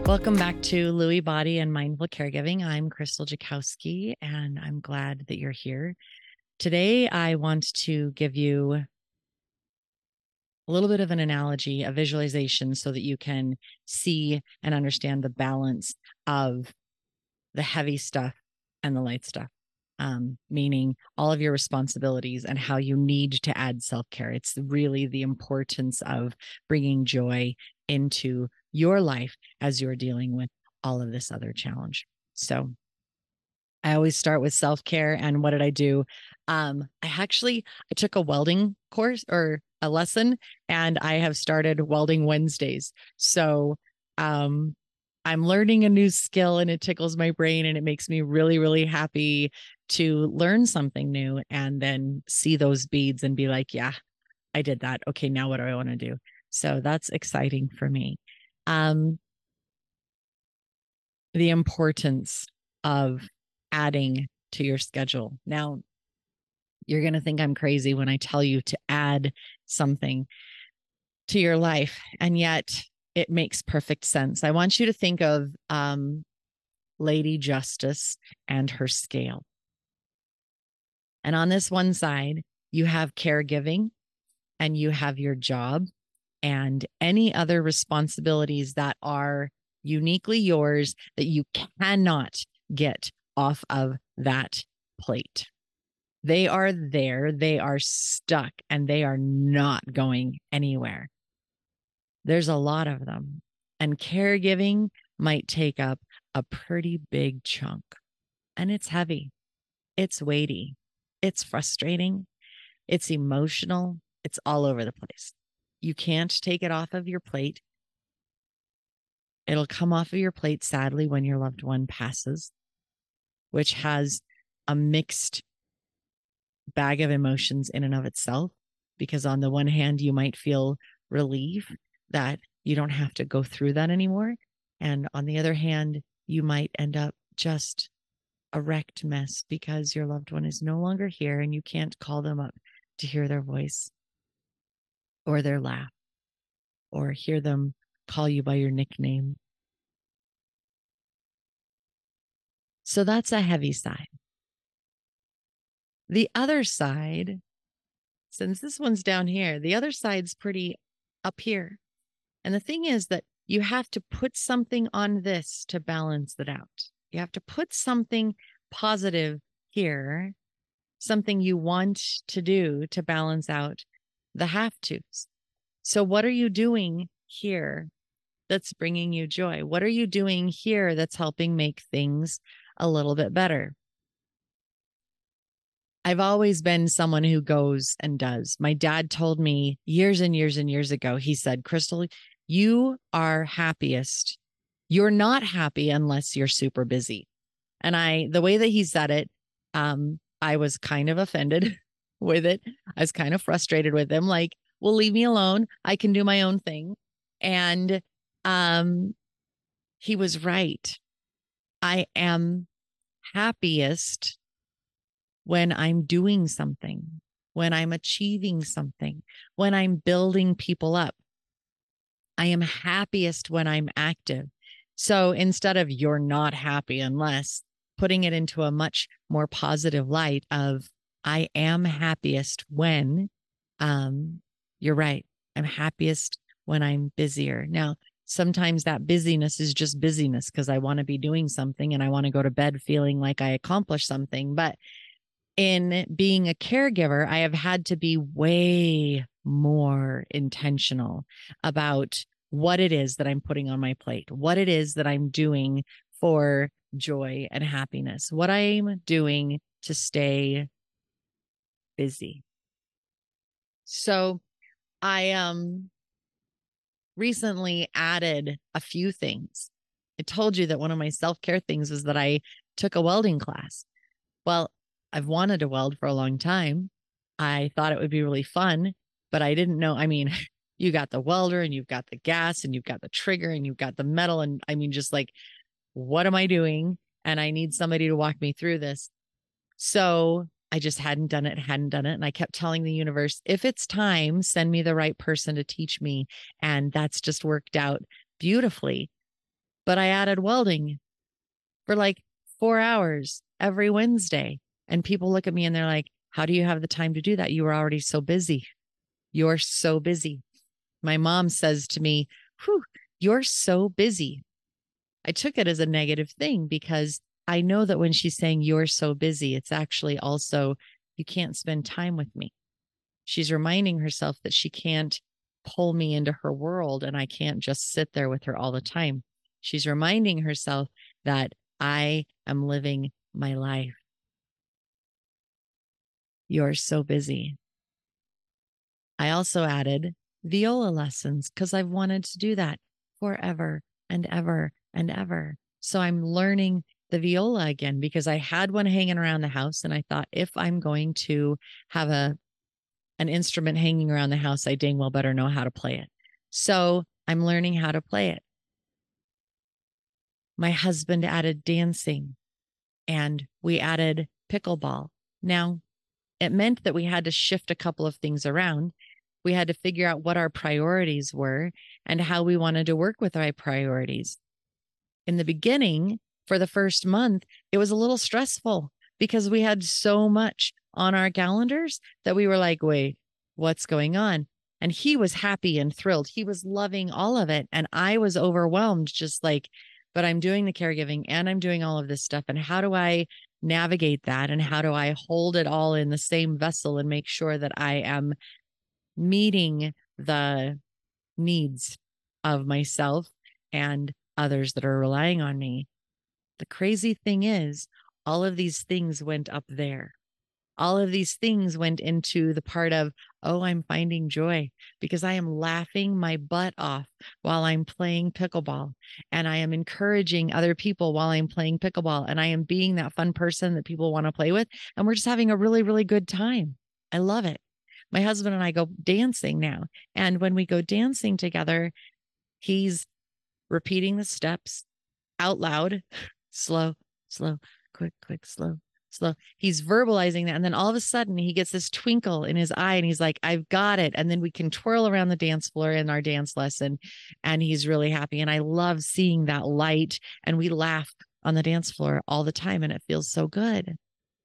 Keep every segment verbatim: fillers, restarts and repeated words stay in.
Welcome back to Lewy Body and Mindful Caregiving. I'm Crystal Jakowski, and I'm glad that you're here. Today, I want to give you a little bit of an analogy, a visualization, so that you can see and understand the balance of the heavy stuff and the light stuff, um, meaning all of your responsibilities and how you need to add self-care. It's really the importance of bringing joy into your life as you're dealing with all of this other challenge. So I always start with self-care. And what did I do? Um, I actually, I took a welding course or a lesson, and I have started welding Wednesdays. So, um, I'm learning a new skill, and it tickles my brain, and it makes me really, really happy to learn something new and then see those beads and be like, yeah, I did that. Okay, now what do I want to do? So that's exciting for me. Um, the importance of adding to your schedule. Now, you're going to think I'm crazy when I tell you to add something to your life, and yet it makes perfect sense. I want you to think of um, Lady Justice and her scale. And on this one side, you have caregiving, and you have your job and any other responsibilities that are uniquely yours that you cannot get off of that plate. They are there, they are stuck, and they are not going anywhere. There's a lot of them, and caregiving might take up a pretty big chunk, and it's heavy, it's weighty, it's frustrating, it's emotional, it's all over the place. You can't take it off of your plate. It'll come off of your plate, sadly, when your loved one passes, which has a mixed bag of emotions in and of itself. Because on the one hand, you might feel relief that you don't have to go through that anymore. And on the other hand, you might end up just a wrecked mess because your loved one is no longer here and you can't call them up to hear their voice or their laugh or hear them call you by your nickname. So that's a heavy side. The other side, since this one's down here, the other side's pretty up here. And the thing is that you have to put something on this to balance it out. You have to put something positive here, something you want to do to balance out the have tos. So what are you doing here that's bringing you joy? What are you doing here that's helping make things a little bit better? I've always been someone who goes and does. My dad told me years and years and years ago, he said, Crystal, you are happiest. You're not happy unless you're super busy. And I, the way that he said it, um, I was kind of offended with it. I was kind of frustrated with him. Like, well, leave me alone. I can do my own thing. And um, he was right. I am happiest when I'm doing something, when I'm achieving something, when I'm building people up. I am happiest when I'm active. So instead of you're not happy unless, putting it into a much more positive light of I am happiest when, um, you're right. I'm happiest when I'm busier. Now, sometimes that busyness is just busyness because I want to be doing something and I want to go to bed feeling like I accomplished something. But in being a caregiver, I have had to be way more intentional about what it is that I'm putting on my plate, what it is that I'm doing for joy and happiness, what I'm doing to stay busy. So I um recently added a few things. I told you that one of my self-care things was that I took a welding class. Well, I've wanted to weld for a long time. I thought it would be really fun, but I didn't know. I mean, you got the welder and you've got the gas and you've got the trigger and you've got the metal. And I mean, just like, what am I doing? And I need somebody to walk me through this. So I just hadn't done it, hadn't done it. And I kept telling the universe, if it's time, send me the right person to teach me. And that's just worked out beautifully. but I added welding for like four hours every Wednesday. And people look at me and they're like, how do you have the time to do that? You were already so busy. You're so busy. My mom says to me, whew, you're so busy. I took it as a negative thing because I know that when she's saying you're so busy, it's actually also, you can't spend time with me. She's reminding herself that she can't pull me into her world and I can't just sit there with her all the time. She's reminding herself that I am living my life. You're so busy. I also added viola lessons because I've wanted to do that forever and ever and ever. So I'm learning the viola again because I had one hanging around the house. And I thought, if I'm going to have a an instrument hanging around the house, I dang well better know how to play it. So I'm learning how to play it. My husband added dancing and we added pickleball. Now, it meant that we had to shift a couple of things around. We had to figure out what our priorities were and how we wanted to work with our priorities. In the beginning, for the first month, it was a little stressful because we had so much on our calendars that we were like, wait, what's going on? And he was happy and thrilled. He was loving all of it. And I was overwhelmed, just like, but I'm doing the caregiving and I'm doing all of this stuff. And how do I navigate that? And how do I hold it all in the same vessel and make sure that I am meeting the needs of myself and others that are relying on me? The crazy thing is, all of these things went up there. All of these things went into the part of, oh, I'm finding joy because I am laughing my butt off while I'm playing pickleball. And I am encouraging other people while I'm playing pickleball. And I am being that fun person that people want to play with. And we're just having a really, really good time. I love it. My husband and I go dancing now. And when we go dancing together, he's repeating the steps out loud, slow, slow, quick, quick, slow, slow. He's verbalizing that. And then all of a sudden he gets this twinkle in his eye and he's like, I've got it. And then we can twirl around the dance floor in our dance lesson. And he's really happy. And I love seeing that light. And we laugh on the dance floor all the time. And it feels so good.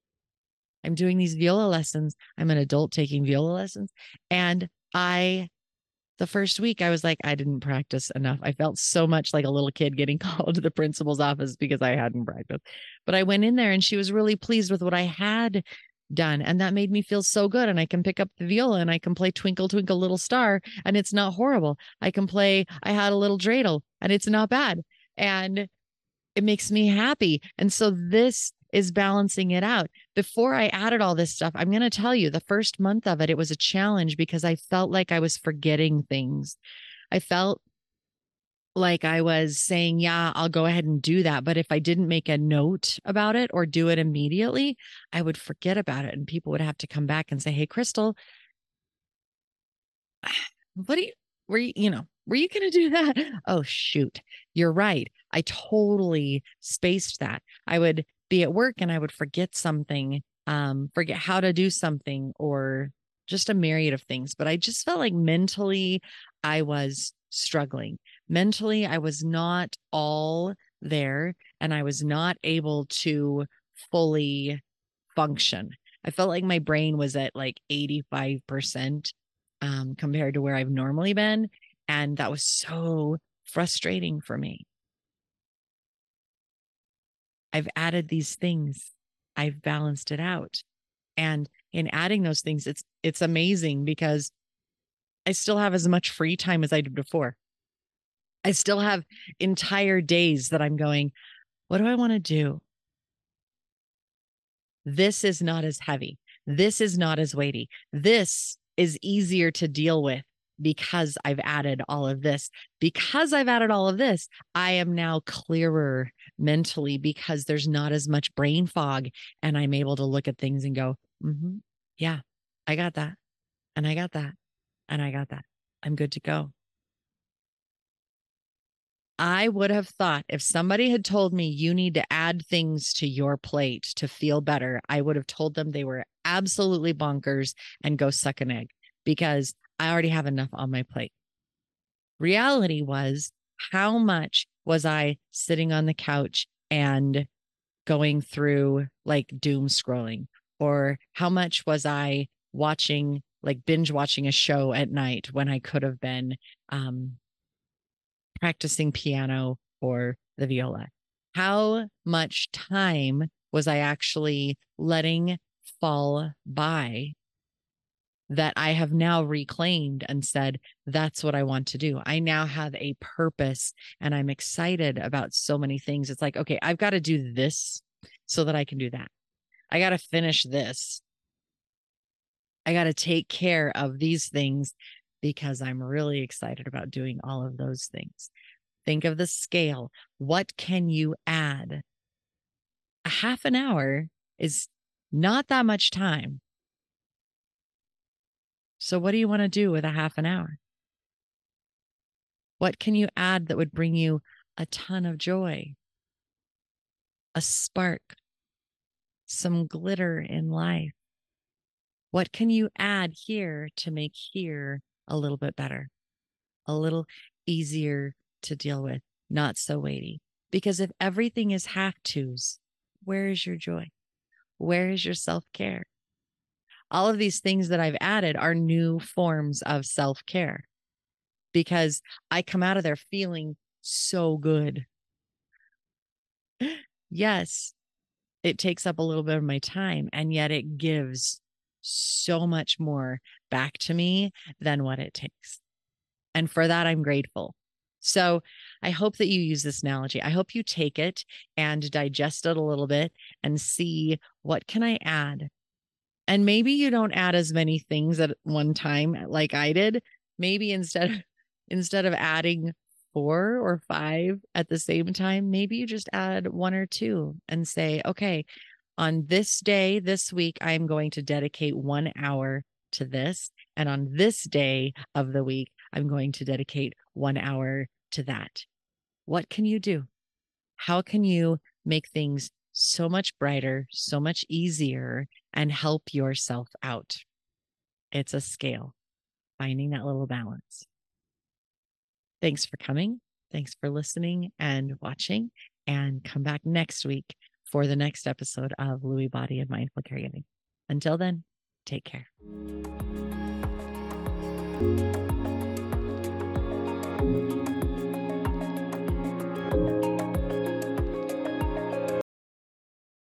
I'm doing these viola lessons. I'm an adult taking viola lessons. And I, the first week, I was like, I didn't practice enough. I felt so much like a little kid getting called to the principal's office because I hadn't practiced. But I went in there and she was really pleased with what I had done. And that made me feel so good. And I can pick up the viola and I can play Twinkle, Twinkle, Little Star. And it's not horrible. I can play I Had a Little Dreidel and it's not bad. And it makes me happy. And so this is balancing it out. Before I added all this stuff, I'm going to tell you the first month of it, it was a challenge because I felt like I was forgetting things. I felt like I was saying, yeah, I'll go ahead and do that. But if I didn't make a note about it or do it immediately, I would forget about it. And people would have to come back and say, hey, Crystal, what do you, were you, you know, were you going to do that? Oh, shoot. You're right. I totally spaced that. I would be at work and I would forget something, um, forget how to do something or just a myriad of things. But I just felt like mentally I was struggling. Mentally, I was not all there and I was not able to fully function. I felt like my brain was at like eighty-five percent um, compared to where I've normally been. And that was so frustrating for me. I've added these things. I've balanced it out. And in adding those things, it's it's amazing because I still have as much free time as I did before. I still have entire days that I'm going, what do I want to do? This is not as heavy. This is not as weighty. This is easier to deal with because I've added all of this. Because I've added all of this, I am now clearer mentally because there's not as much brain fog and I'm able to look at things and go, mm-hmm, yeah, I got that. And I got that. And I got that. I'm good to go. I would have thought if somebody had told me you need to add things to your plate to feel better, I would have told them they were absolutely bonkers and go suck an egg because I already have enough on my plate. Reality was how much was I sitting on the couch and going through like doom scrolling? Or how much was I watching, like binge watching a show at night when I could have been um, practicing piano or the viola? How much time was I actually letting fall by that I have now reclaimed and said, that's what I want to do? I now have a purpose and I'm excited about so many things. It's like, okay, I've got to do this so that I can do that. I got to finish this. I got to take care of these things because I'm really excited about doing all of those things. Think of the scale. What can you add? A half an hour is not that much time. So what do you want to do with a half an hour? What can you add that would bring you a ton of joy, a spark, some glitter in life? What can you add here to make here a little bit better, a little easier to deal with, not so weighty? Because if everything is have tos, where is your joy? Where is your self-care? All of these things that I've added are new forms of self-care because I come out of there feeling so good. Yes, it takes up a little bit of my time, and yet it gives so much more back to me than what it takes. And for that, I'm grateful. So I hope that you use this analogy. I hope you take it and digest it a little bit and see, what can I add? And maybe you don't add as many things at one time like I did. Maybe instead of, instead of adding four or five at the same time, maybe you just add one or two and say, okay, on this day, this week, I'm going to dedicate one hour to this. And on this day of the week, I'm going to dedicate one hour to that. What can you do? How can you make things so much brighter, so much easier, and help yourself out? It's a scale, finding that little balance. Thanks for coming. Thanks for listening and watching, and come back next week for the next episode of Lewy Body and Mindful Caregiving. Until then, take care.